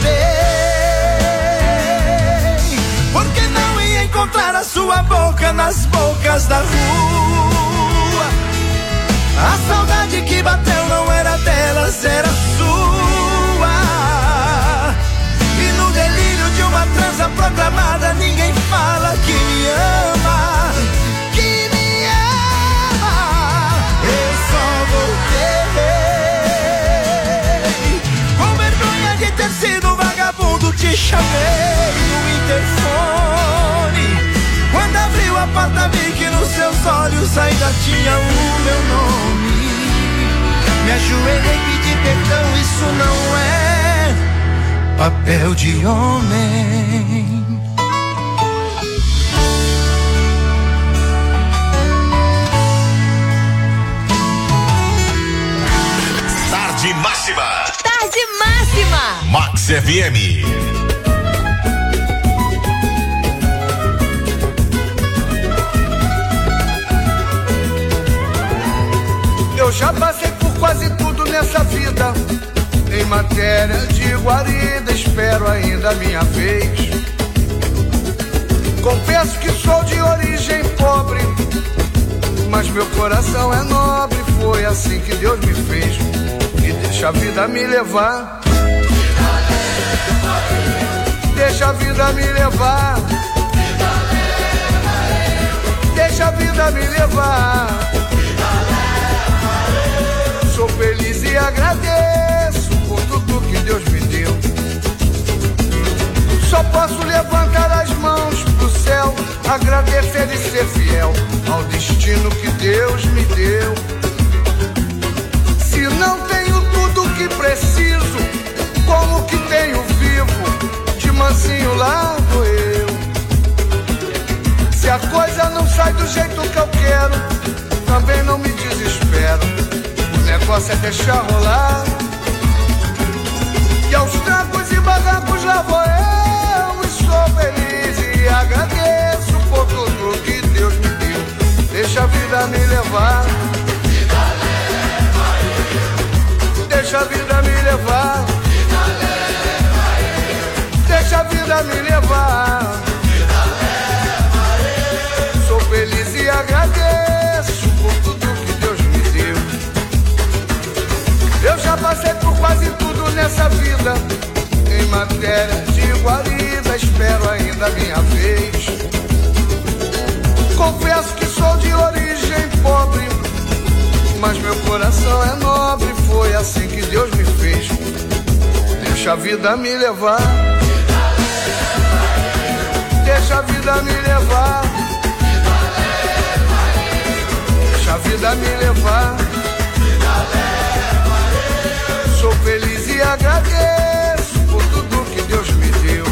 voltei porque não ia encontrar a sua boca nas bocas da rua. A saudade que bateu não era delas, era sua. E no delírio de uma transa programada, ninguém fala que me ama, que me ama. Eu só voltei com vergonha de ter sido vagabundo. Te chamei no interfone. Quando abriu a porta vi que nos seus olhos ainda tinha o meu nome. Me ajoelhei e pedi perdão, isso não é papel de homem. Tarde Máxima. Tarde Máxima. Max FM. Eu já passei por quase tudo nessa vida. Em matéria de guarida, espero ainda a minha vez. Confesso que sou de origem pobre, mas meu coração é nobre. Foi assim que Deus me fez. E deixa a vida me levar. Deixa a vida me levar. Deixa a vida me levar. Sou feliz e agradeço por tudo que Deus me deu. Só posso levantar as mãos pro céu, agradecer e ser fiel ao destino que Deus me deu. Se não tenho tudo que preciso, como que tenho vivo, de mansinho lá vou eu. Se a coisa não sai do jeito que eu quero, também não me desespero. O negócio é deixar rolar. E aos trancos e bagagens vida me levar. Sou feliz e agradeço por tudo que Deus me deu. Eu já passei por quase tudo nessa vida. Em matéria de guarida, espero ainda a minha vez. Confesso que sou de origem pobre, mas meu coração é nobre. Foi assim que Deus me fez. Deixa a vida me levar. Deixa a vida me levar. Deixa a vida me levar. Sou feliz e agradeço por tudo que Deus me deu.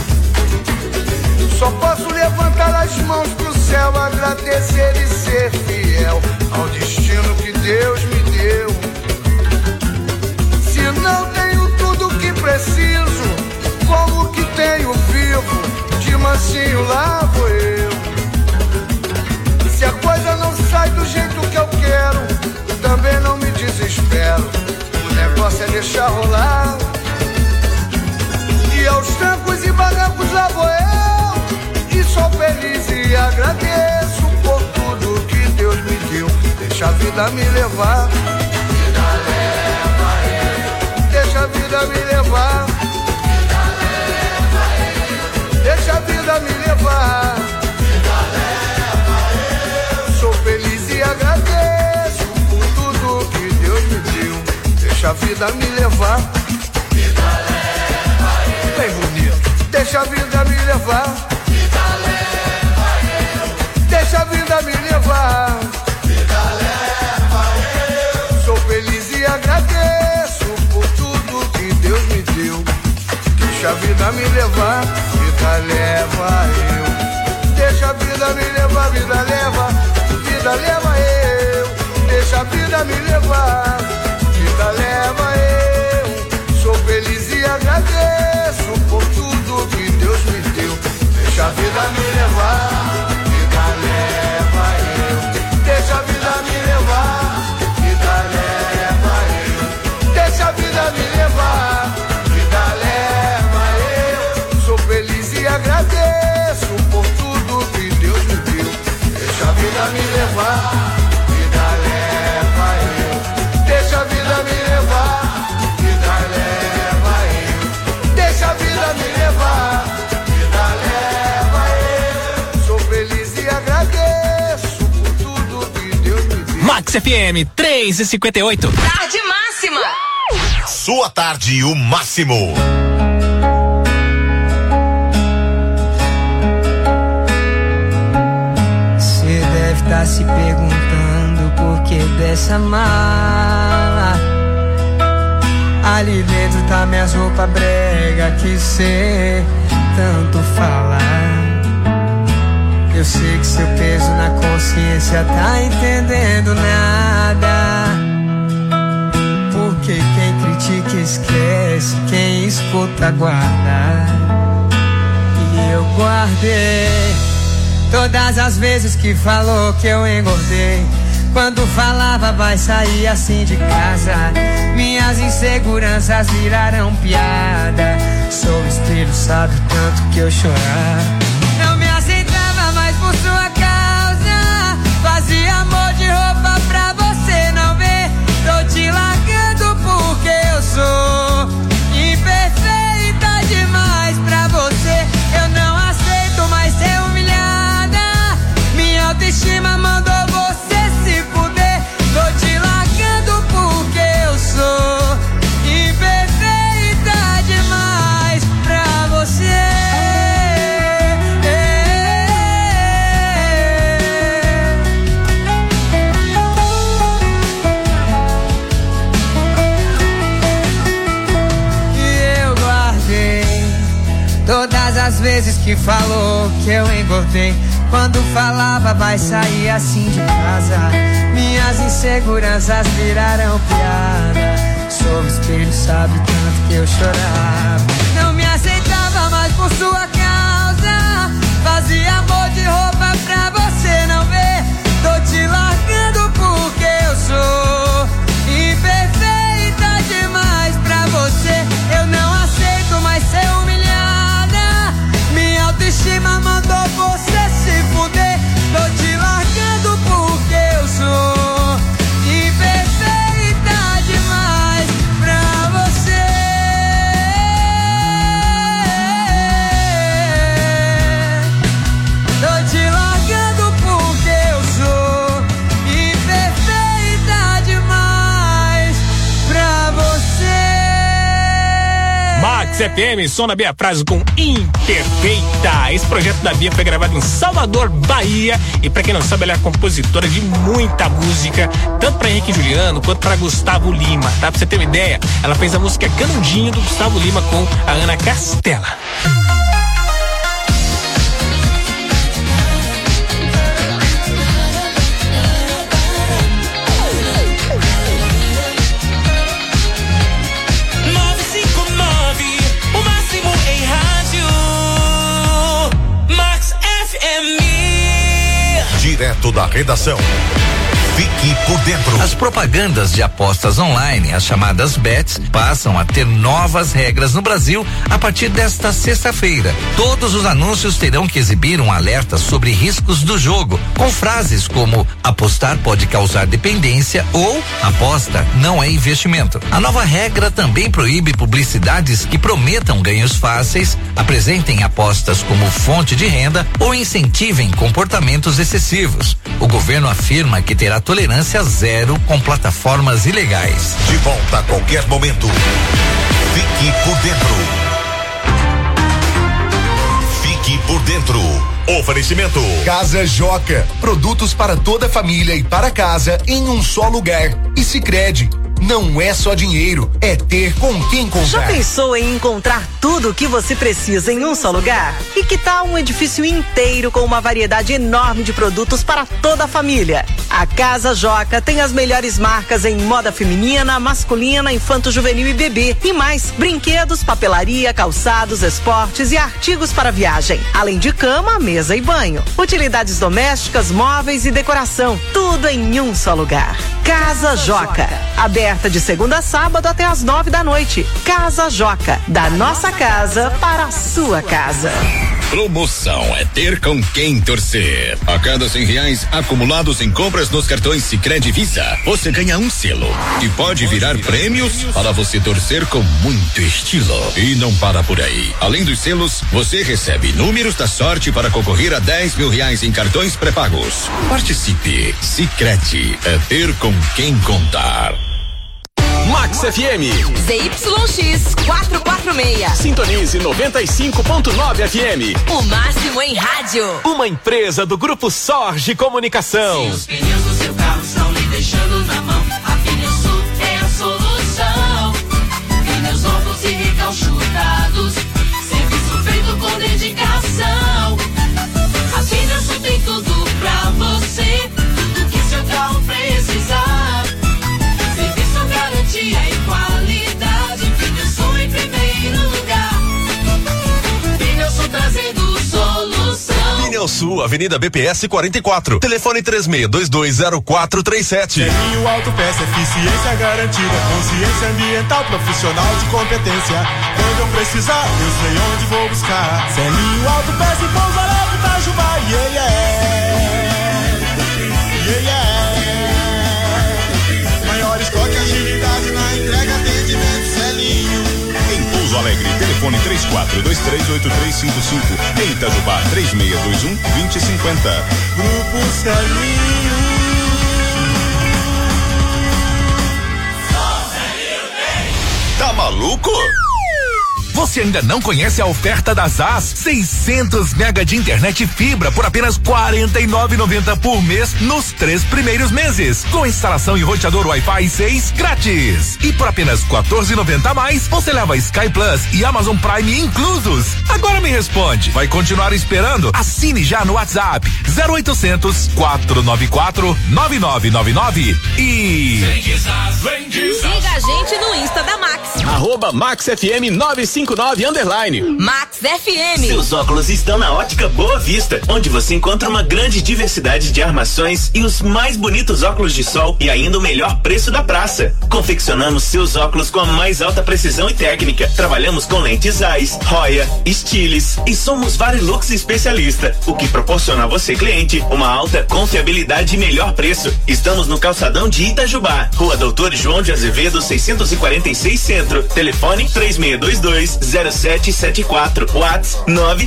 Só posso levantar as mãos pro céu, agradecer e ser fiel ao destino que Deus me deu. Se não tenho tudo que preciso, como que tenho vivo, de mansinho lá vou eu. Se a coisa não sai do jeito que eu quero, também não me desespero. O negócio é deixar rolar. E aos trancos e barrancos lá vou eu. E sou feliz e agradeço por tudo que Deus me deu. Deixa a vida me levar. Vida leva eu. Deixa a vida me levar. Vida leva eu. Deixa a vida me levar. Vida leva eu. Sou feliz e agradeço por tudo que Deus me deu. Deixa a vida me levar. Vida leva eu. Bem bonito. Deixa a vida me levar. Deixa a vida me levar. Vida leva eu. Sou feliz e agradeço por tudo que Deus me deu. Deixa a vida me levar. Vida leva eu. Deixa a vida me levar. Vida leva. Vida leva eu. Deixa a vida me levar. Vida leva eu. Sou feliz e agradeço por tudo que Deus me deu. Deixa a vida me levar. Leva eu, deixa a vida me levar, vida leva eu, deixa a vida me levar, vida leva eu, sou feliz e agradeço por tudo que Deus me deu, deixa a vida me levar, vida leva eu, deixa a vida me levar, vida leva eu, deixa a vida me levar. Max FM 3:58. Tarde máxima. Sua tarde, o máximo. Você deve estar se perguntando por que dessa mala. Ali dentro tá minhas roupas brega que cê tanto fala. Eu sei que seu peso na consciência tá entendendo nada. Porque quem critica esquece, quem escuta guarda. E eu guardei todas as vezes que falou que eu engordei. Quando falava vai sair assim de casa, minhas inseguranças viraram piada. Sou espelho, sabe o tanto que eu chorava. Não me aceitava mais por sua causa. Fazia amor de roupa pra você não ver. Tô te largando porque eu sou imperfeita demais pra você. Eu não aceito mais ser humilhada. Minha autoestima mandou você se fuder. Tô te largando porque eu sou imperfeita demais pra você. Todas as vezes que falou que eu engordei. Quando falava vai sair assim de casa, minhas inseguranças viraram piada. Sou espelho, sabe o tanto que eu chorava. Não me aceitava mais por sua causa. Fazia amor de roupa pra você não ver. Tô te largando porque eu sou imperfeita demais pra você. Eu não aceito mais ser humilhada. FM, som da Bia Prazo com Imperfeita. Esse projeto da Bia foi gravado em Salvador, Bahia, e pra quem não sabe, ela é compositora de muita música, tanto pra Henrique Juliano quanto pra Gustavo Lima, tá? Pra você ter uma ideia, ela fez a música Canudinho do Gustavo Lima com a Ana Castela. Direto da redação. Fique por dentro. As propagandas de apostas online, as chamadas bets, passam a ter novas regras no Brasil a partir desta sexta-feira. Todos os anúncios terão que exibir um alerta sobre riscos do jogo, com frases como apostar pode causar dependência ou aposta não é investimento. A nova regra também proíbe publicidades que prometam ganhos fáceis, apresentem apostas como fonte de renda ou incentivem comportamentos excessivos. O governo afirma que terá tolerância zero com plataformas ilegais. De volta a qualquer momento. Fique por dentro. Fique por dentro. Oferecimento. Casa Joca. Produtos para toda a família e para casa em um só lugar. E Sicredi. Não é só dinheiro, é ter com quem comprar. Já pensou em encontrar tudo o que você precisa em um só lugar? E que tal um edifício inteiro com uma variedade enorme de produtos para toda a família? A Casa Joca tem as melhores marcas em moda feminina, masculina, infanto-juvenil e bebê. E mais, brinquedos, papelaria, calçados, esportes e artigos para viagem. Além de cama, mesa e banho. Utilidades domésticas, móveis e decoração. Tudo em um só lugar. Casa Joca. Aberta de segunda a sábado até às 9 da noite. Casa Joca. Da nossa casa para a sua casa. Promoção é ter com quem torcer. A cada R$100 acumulados em compras nos cartões Sicredi Visa, você ganha um selo e pode virar prêmios para você torcer com muito estilo. E não para por aí. Além dos selos, você recebe números da sorte para concorrer a R$10 mil em cartões pré-pagos. Participe. Sicredi é ter com quem contar. Max FM. ZYX 446. Sintonize 95.9 FM. O máximo em rádio. Uma empresa do Grupo Sorge Comunicação. Se os pneus do seu carro estão lhe deixando na mão, a Pneusul é a solução. Pneus novos e recalchutados, serviço feito com dedicação. A Pneusul tem tudo pra você, tudo que seu carro precisar. Garantia e qualidade, Pneusul em primeiro lugar. Pneusul trazendo solução. Pneusul, Avenida BPS 44. Telefone 36220437. Selinho Autopeça, eficiência garantida, consciência ambiental, profissional de competência. Quando eu precisar, eu sei onde vou buscar. Selinho Autopeça e Pouso Alegre, Itajubá, yeah, yeah. Yeah, yeah. Maior estoque, agilidade na entrega, atendimento, Selinho. Em Pouso Alegre, telefone 34238355. Em Itajubá, 3621-2050. Grupo Selinho. Tá maluco? Você ainda não conhece a oferta da ZAS? 600 mega de internet fibra por apenas R$ 49,90 por mês nos 3 primeiros meses, com instalação e roteador Wi-Fi 6 grátis. E por apenas R$ 14,90 a mais, você leva Sky Plus e Amazon Prime inclusos. Agora me responde, vai continuar esperando? Assine já no WhatsApp 0800 494 9999 e siga a gente no Insta da Max. @MaxFM 959 _. Max FM. Seus óculos estão na Ótica Boa Vista, onde você encontra uma grande diversidade de armações e os mais bonitos óculos de sol e ainda o melhor preço da praça. Confeccionamos seus óculos com a mais alta precisão e técnica. Trabalhamos com lentes Zeiss, Roya, Stiles e somos Varilux especialista, o que proporciona a você, cliente, uma alta confiabilidade e melhor preço. Estamos no calçadão de Itajubá, Rua Doutor João de Azevedo 646 Centro. Telefone 36220774. WhatsApp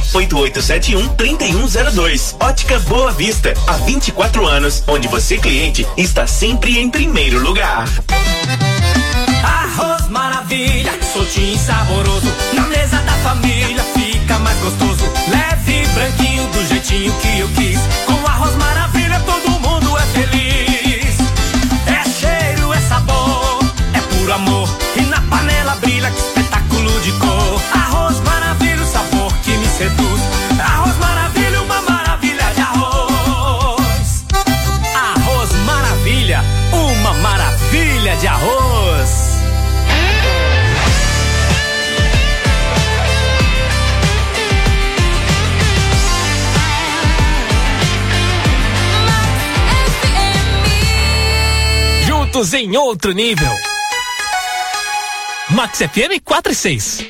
988713102. Ótica Boa Vista, há 24 anos, onde você, cliente, está sempre em primeiro lugar. Arroz maravilha, soltinho e saboroso. Na mesa da família fica mais gostoso. Leve, branquinho, do jeitinho que eu quis. Com arroz maravilha todo mundo é feliz. É cheiro, é sabor, é puro amor. E na panela brilha, que espetáculo de cor. Arroz maravilha, o sabor que me seduz. Arroz maravilha, uma maravilha de arroz. Arroz maravilha, uma maravilha de arroz. Juntos em outro nível. Max FM 4 e 6.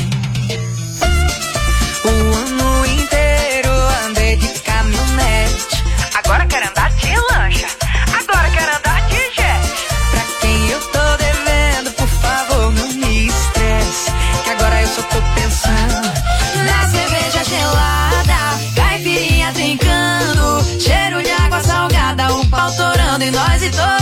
O ano inteiro andei de caminhonete. Agora quero andar de lancha. Agora quero andar de jet. Pra quem eu tô devendo, por favor, não me estresse. Que agora eu só tô pensando na cerveja gelada, caipirinha trincando, cheiro de água salgada, o pau torando e nós estourando.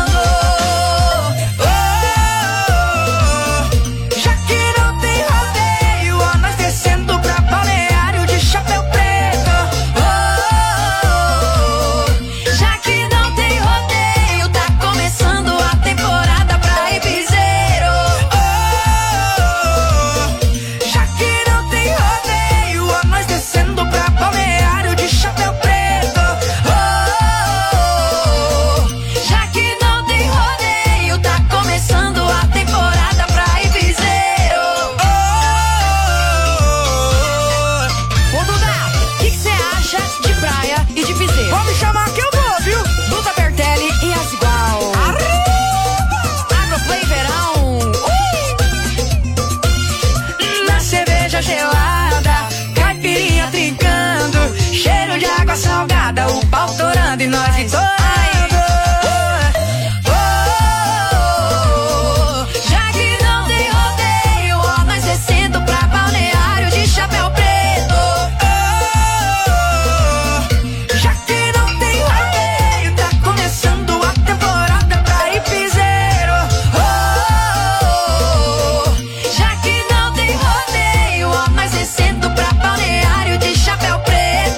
Salgada, o pau torando e nós estourando. Já que não tem rodeio, ó, nós descendo pra balneário de chapéu preto. Já que não tem rodeio, tá começando a temporada pra ir piseiro. Já que não tem rodeio, ó, nós descendo pra balneário de chapéu preto.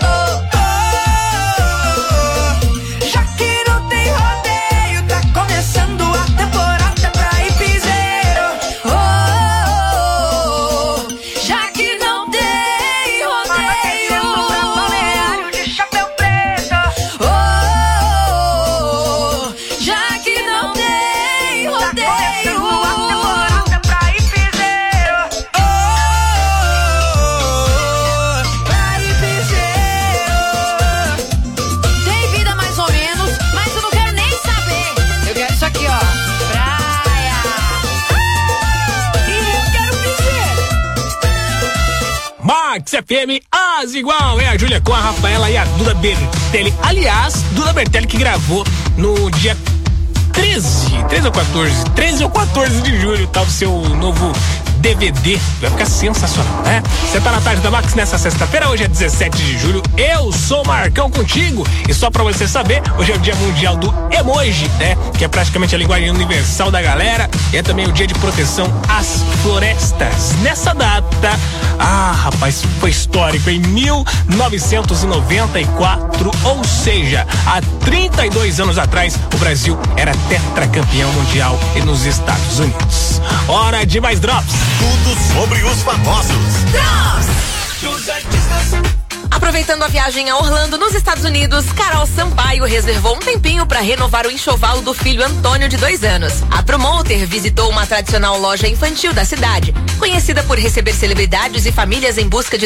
FM, as igual, é a Júlia com a Rafaela e a Duda Bertelli. Aliás, Duda Bertelli que gravou no dia 13 ou 14 de julho, tá o seu novo DVD, vai ficar sensacional, né? Você tá na tarde da Max nessa sexta-feira, hoje é 17 de julho, eu sou Marcão contigo, e só pra você saber, hoje é o dia mundial do emoji, né? Que é praticamente a linguagem universal da galera, e é também o dia de proteção às florestas. Nessa data, rapaz, foi histórico, em 1994, ou seja, há 32 anos atrás, o Brasil era tetracampeão mundial e nos Estados Unidos. Hora de mais drops. Tudo sobre os famosos. Aproveitando a viagem a Orlando, nos Estados Unidos, Carol Sampaio reservou um tempinho para renovar o enxoval do filho Antônio, de 2 anos. A promoter visitou uma tradicional loja infantil da cidade, conhecida por receber celebridades e famílias em busca de